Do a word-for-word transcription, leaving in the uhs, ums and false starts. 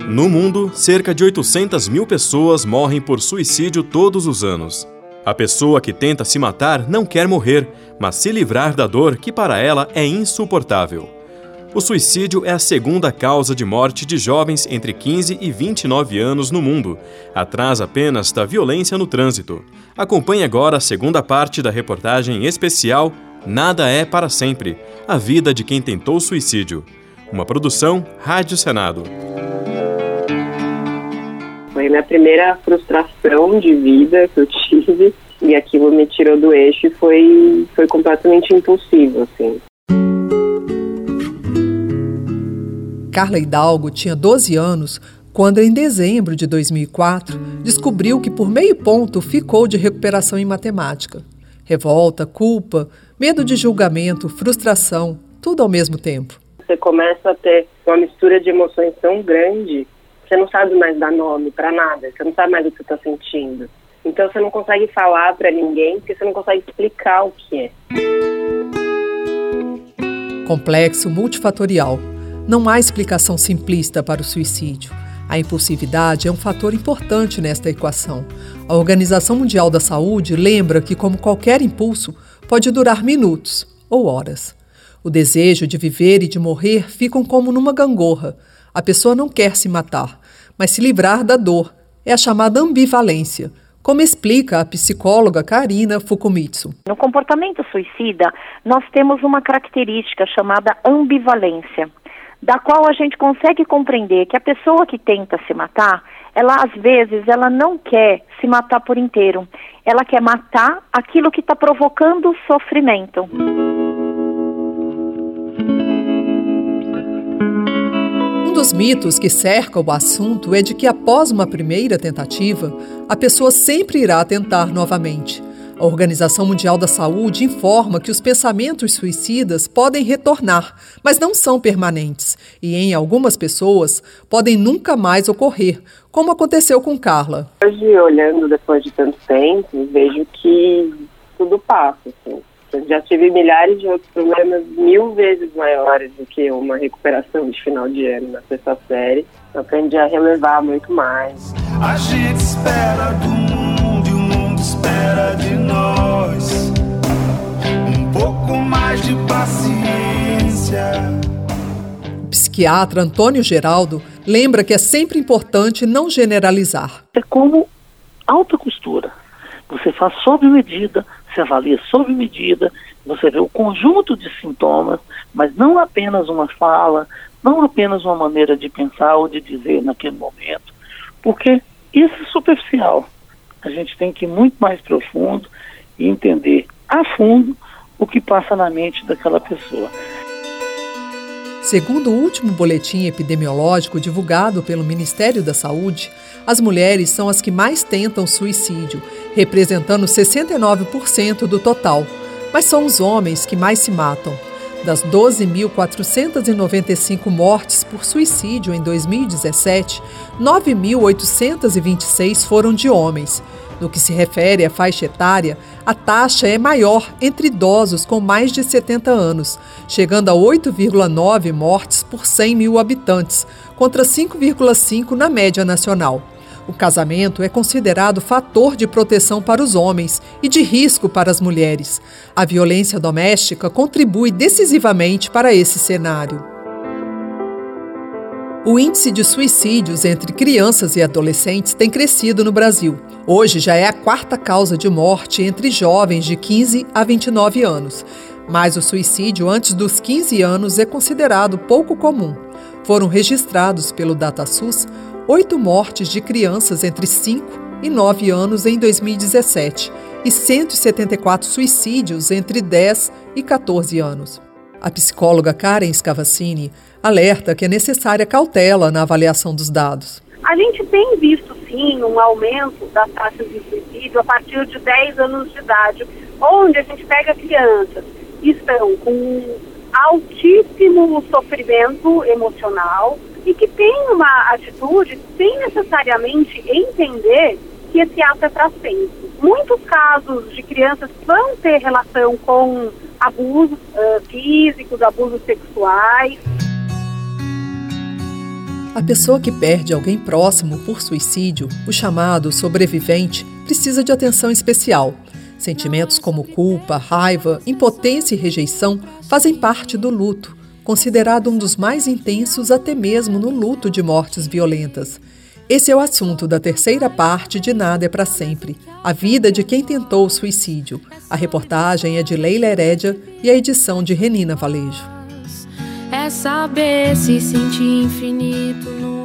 No mundo, cerca de oitocentas mil pessoas morrem por suicídio todos os anos. A pessoa que tenta se matar não quer morrer, mas se livrar da dor que para ela é insuportável. O suicídio é a segunda causa de morte de jovens entre quinze e vinte e nove anos no mundo, atrás apenas da violência no trânsito. Acompanhe agora a segunda parte da reportagem especial Nada é para sempre, a vida de quem tentou suicídio. Uma produção Rádio Senado. Foi a minha primeira frustração de vida que eu tive e aquilo me tirou do eixo e foi, foi completamente impulsivo, assim. Carla Hidalgo tinha doze anos quando, em dezembro de dois mil e quatro, descobriu que por meio ponto ficou de recuperação em matemática. Revolta, culpa, medo de julgamento, frustração, tudo ao mesmo tempo. Você começa a ter uma mistura de emoções tão grande, você não sabe mais dar nome para nada, você não sabe mais o que você está sentindo. Então você não consegue falar para ninguém, porque você não consegue explicar o que é. Complexo multifatorial. Não há explicação simplista para o suicídio. A impulsividade é um fator importante nesta equação. A Organização Mundial da Saúde lembra que, como qualquer impulso, pode durar minutos ou horas. O desejo de viver e de morrer ficam como numa gangorra. A pessoa não quer se matar, mas se livrar da dor. É a chamada ambivalência, como explica a psicóloga Karina Fukumitsu. No comportamento suicida, nós temos uma característica chamada ambivalência, da qual a gente consegue compreender que a pessoa que tenta se matar, ela às vezes ela não quer se matar por inteiro. Ela quer matar aquilo que está provocando sofrimento. Um dos mitos que cerca o assunto é de que após uma primeira tentativa, a pessoa sempre irá tentar novamente. A Organização Mundial da Saúde informa que os pensamentos suicidas podem retornar, mas não são permanentes e, em algumas pessoas, podem nunca mais ocorrer, como aconteceu com Carla. Hoje, olhando depois de tanto tempo, vejo que tudo passa. Assim. Eu já tive milhares de outros problemas mil vezes maiores do que uma recuperação de final de ano na sexta série. Eu aprendi a relevar muito mais. A gente espera do mundo e o mundo espera de nós um pouco mais de paciência. O psiquiatra Antônio Geraldo lembra que é sempre importante não generalizar. É como alta costura. Você faz sob medida, se avalia sob medida, você vê o conjunto de sintomas, mas não apenas uma fala, não apenas uma maneira de pensar ou de dizer naquele momento, porque isso é superficial. A gente tem que ir muito mais profundo e entender a fundo o que passa na mente daquela pessoa. Segundo o último boletim epidemiológico divulgado pelo Ministério da Saúde, as mulheres são as que mais tentam suicídio, representando sessenta e nove por cento do total. Mas são os homens que mais se matam. Das doze mil quatrocentas e noventa e cinco mortes por suicídio em dois mil e dezessete, nove mil oitocentas e vinte e seis foram de homens. No que se refere à faixa etária, a taxa é maior entre idosos com mais de setenta anos, chegando a oito vírgula nove mortes por cem mil habitantes, contra cinco vírgula cinco na média nacional. O casamento é considerado fator de proteção para os homens e de risco para as mulheres. A violência doméstica contribui decisivamente para esse cenário. O índice de suicídios entre crianças e adolescentes tem crescido no Brasil. Hoje já é a quarta causa de morte entre jovens de quinze a vinte e nove anos. Mas o suicídio antes dos quinze anos é considerado pouco comum. Foram registrados pelo DataSUS oito mortes de crianças entre cinco e nove anos em dois mil e dezessete e cento e setenta e quatro suicídios entre dez e quatorze anos. A psicóloga Karen Scavacini alerta que é necessária cautela na avaliação dos dados. A gente tem visto, sim, um aumento das taxas de suicídio a partir de dez anos de idade, onde a gente pega crianças que estão com altíssimo sofrimento emocional e que têm uma atitude sem necessariamente entender que esse ato é para sempre. Muitos casos de crianças vão ter relação com abusos uh, físicos, abusos sexuais. A pessoa que perde alguém próximo por suicídio, o chamado sobrevivente, precisa de atenção especial. Sentimentos como culpa, raiva, impotência e rejeição fazem parte do luto, considerado um dos mais intensos até mesmo no luto de mortes violentas. Esse é o assunto da terceira parte de Nada é pra Sempre, a vida de quem tentou o suicídio. A reportagem é de Leila Herédia e a edição de Renina Valejo. É saber se sentir infinito no